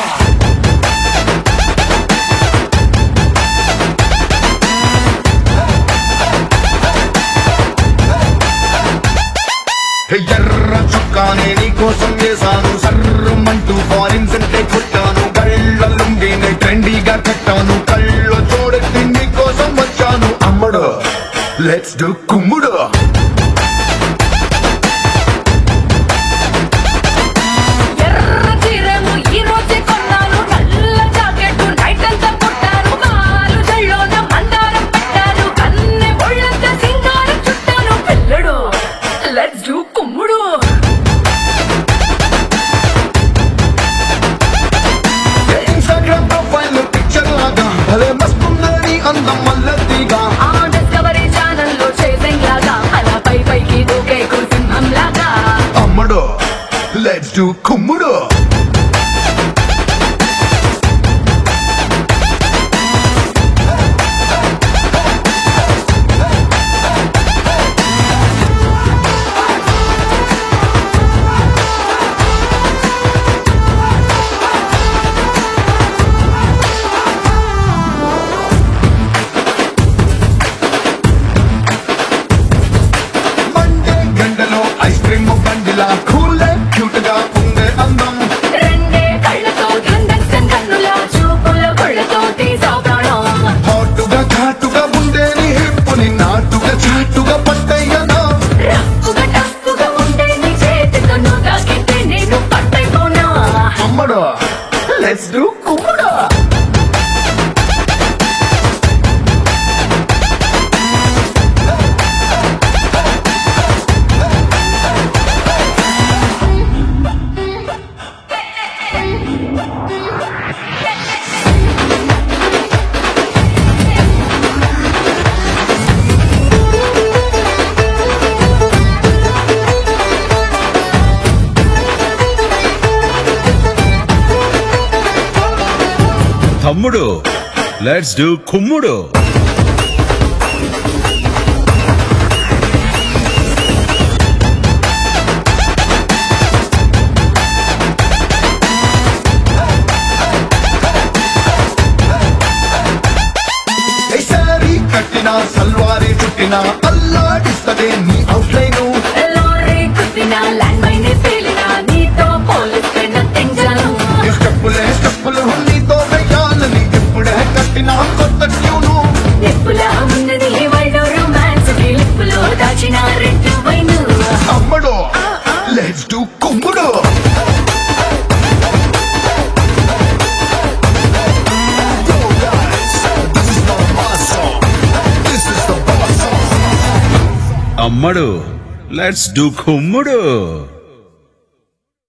ఎర్ర చుక్కానే నీ కోసం వేసాను సర్రమంటూ ఫారిన్ సెంటే కొట్టాను కళ్ళ లుంగినే ట్రెండీగా కట్టాను కళ్ళ చూడెత్తి నీ కోసం వచ్చాను అమ్మడు లెట్స్ డు కుమ్ముడు అందం మల్లతిగా ఆ డిస్కవరీ ఛానల్ లో చేసింగ్ లాగా అలా పై పైకి దూకే సింహం లాగా అమ్మడు లెట్స్ డు కుమ్ముడు ఐస్ క్రీమ్ బండిలా కూలే క్యూట్ గా ఉండే అందం రెండే కళ్ళతో దండక్షన్ కన్నుల చూపుల కొళ్ళతో తీసావు ప్రాణం హాటుగా ఘాటుగా ఉండే నీ హిప్పుని నాటుగా చాటుగా పట్టయ్యనా రఫ్ఫుగా టఫ్ఫుగా ఉండే నీ చేతితో నువ్వు తాకితే నేను పట్టైపోనా అమ్మడు లెట్స్ డు కుమ్ముడు తమ్ముడు లెట్స్ డు కుమ్ముడు సారీ కట్టిన సల్వారీ చుట్టిన అల్లాడిస్తదే నీ అవుట్లైన్ లారీ కుట్టిన ల్యాండ్ మైన్ పేలిన నీతో పోలిస్తే నథింగ్ జాను స్టెప్పులు నీతో వెయ్యాలని ఎప్పుడే కట్టిన కొత్త ట్యూను నిప్పులా ఉన్నది వరల్డ్ రొమాన్స్ లిప్పులో దాచిన రెడ్ వైన్ అమ్మడు లెట్స్ డు కుమ్ముడు అమ్మడు లెట్స్ డు కుమ్ముడు